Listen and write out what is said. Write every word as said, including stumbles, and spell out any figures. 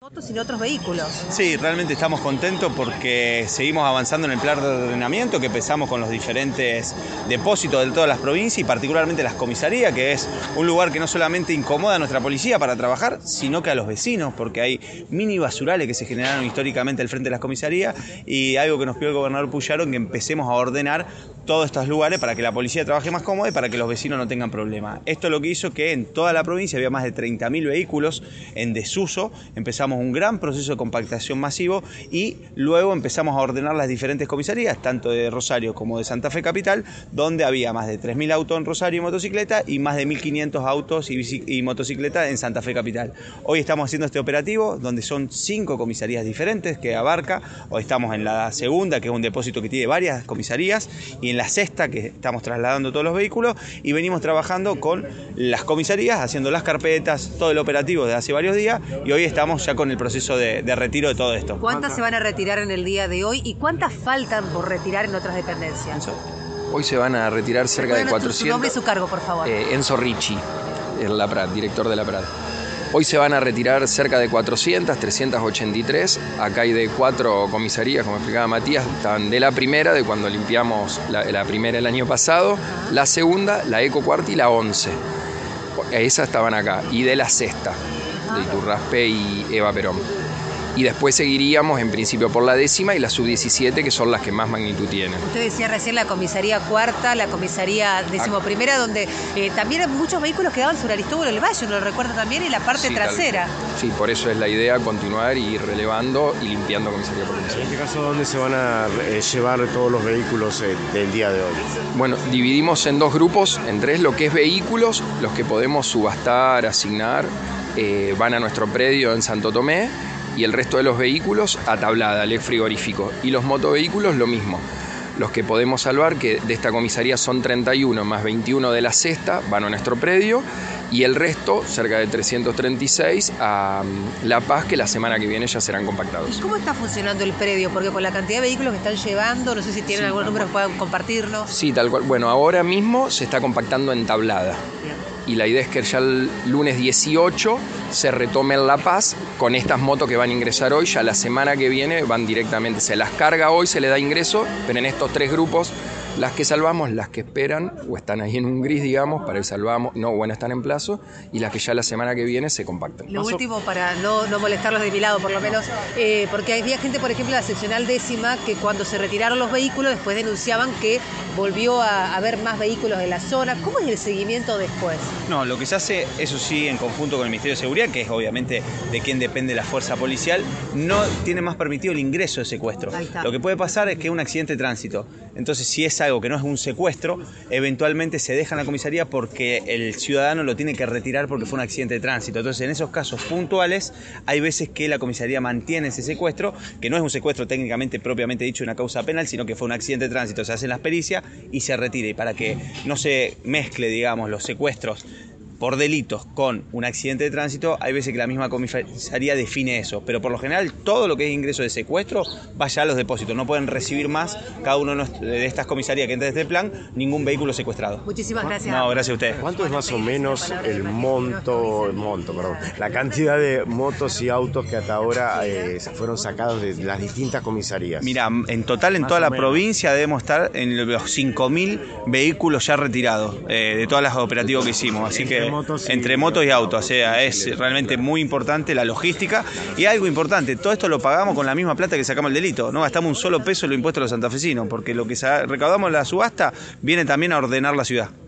Motos y otros vehículos. Sí, realmente estamos contentos porque seguimos avanzando en el plan de ordenamiento que empezamos con los diferentes depósitos de todas las provincias y particularmente las comisarías, que es un lugar que no solamente incomoda a nuestra policía para trabajar, sino que a los vecinos, porque hay mini basurales que se generaron históricamente al frente de las comisarías y algo que nos pidió el gobernador Puyaro, que empecemos a ordenar todos estos lugares para que la policía trabaje más cómoda y para que los vecinos no tengan problemas. Esto es lo que hizo que en toda la provincia había más de treinta mil vehículos en desuso. Empezamos un gran proceso de compactación masivo y luego empezamos a ordenar las diferentes comisarías, tanto de Rosario como de Santa Fe Capital, donde había más de tres mil autos en Rosario y motocicleta y más de mil quinientos autos y, bici y motocicletas en Santa Fe Capital. Hoy estamos haciendo este operativo donde son cinco comisarías diferentes que abarca. Hoy estamos en la segunda, que es un depósito que tiene varias comisarías, y en la sexta, que estamos trasladando todos los vehículos, y venimos trabajando con las comisarías, haciendo las carpetas, todo el operativo desde hace varios días, y hoy estamos ya con el proceso de, de retiro de todo esto. ¿Cuántas se van a retirar en el día de hoy y cuántas faltan por retirar en otras dependencias? Hoy se van a retirar cerca de cuatrocientos. Su nombre y su cargo, por favor. Eh, Enzo Ricci, en La Prat, director de La Prat. Hoy se van a retirar cerca de cuatrocientas, trescientas ochenta y tres. Acá hay de cuatro comisarías, como explicaba Matías. Están de la primera, de cuando limpiamos la, la primera el año pasado. La segunda, la Eco Cuarta y la once. Esas estaban acá. Y de la sexta, de Iturraspe y Eva Perón. Y después seguiríamos en principio por la décima y la sub diecisiete, que son las que más magnitud tienen. Usted decía recién la comisaría cuarta, la comisaría decimoprimera, donde eh, también hay muchos vehículos que daban sobre Aristóbulo del Valle, ¿no lo recuerda también? Y la parte sí, trasera. Sí, por eso es la idea, continuar y ir relevando y limpiando comisaría por comisaría. En este caso, ¿dónde se van a eh, llevar todos los vehículos eh, del día de hoy? Bueno, dividimos en dos grupos, en tres, lo que es vehículos, los que podemos subastar, asignar, eh, van a nuestro predio en Santo Tomé, y el resto de los vehículos a Tablada, al ex frigorífico. Y los motovehículos lo mismo. Los que podemos salvar, que de esta comisaría son treinta y uno más veintiuno de la sexta, van a nuestro predio, y el resto, cerca de trescientos treinta y seis, a La Paz, que la semana que viene ya serán compactados. ¿Y cómo está funcionando el predio? Porque con la cantidad de vehículos que están llevando, no sé si tienen sí, algunos números que puedan compartirnos. Sí, tal cual. Bueno, ahora mismo se está compactando en Tablada. Bien. Y la idea es que ya el lunes dieciocho se retome en La Paz con estas motos que van a ingresar hoy. Ya la semana que viene van directamente, se las carga hoy, se le da ingreso, pero en estos tres grupos, las que salvamos, las que esperan o están ahí en un gris, digamos, para el salvamos, no, bueno, están en plazo, y las que ya la semana que viene se compactan. Lo último, para no, no molestarlos de mi lado, por lo menos, eh, porque había gente, por ejemplo, de la seccional décima, que cuando se retiraron los vehículos, después denunciaban que volvió a haber más vehículos en la zona. ¿Cómo es el seguimiento después? No, lo que se hace, eso sí, en conjunto con el Ministerio de Seguridad, que es obviamente de quien depende la fuerza policial, no tiene más permitido el ingreso de secuestro. Lo que puede pasar es que un accidente de tránsito, entonces si es algo que no es un secuestro, eventualmente se deja en la comisaría porque el ciudadano lo tiene que retirar porque fue un accidente de tránsito. Entonces en esos casos puntuales hay veces que la comisaría mantiene ese secuestro, que no es un secuestro técnicamente propiamente dicho una causa penal, sino que fue un accidente de tránsito, se hacen las pericias y se retira. Y para que no se mezcle, digamos, los secuestros por delitos con un accidente de tránsito, hay veces que la misma comisaría define eso, pero por lo general todo lo que es ingreso de secuestro va ya a los depósitos, no pueden recibir más cada uno de estas comisarías que entra desde este plan ningún vehículo secuestrado. Muchísimas gracias. No, gracias a ustedes. ¿Cuánto es más o menos el monto, el monto, perdón, la cantidad de motos y autos que hasta ahora eh, fueron sacados de las distintas comisarías? Mira, en total en más toda la menos. provincia debemos estar en los cinco mil vehículos ya retirados eh, de todas las operativos que hicimos, así que Motos y, entre motos y autos, o sea, es realmente muy importante la logística. Y algo importante, todo esto lo pagamos con la misma plata que sacamos el delito, no gastamos un solo peso en los impuestos de los santafesinos, porque lo que recaudamos en la subasta viene también a ordenar la ciudad.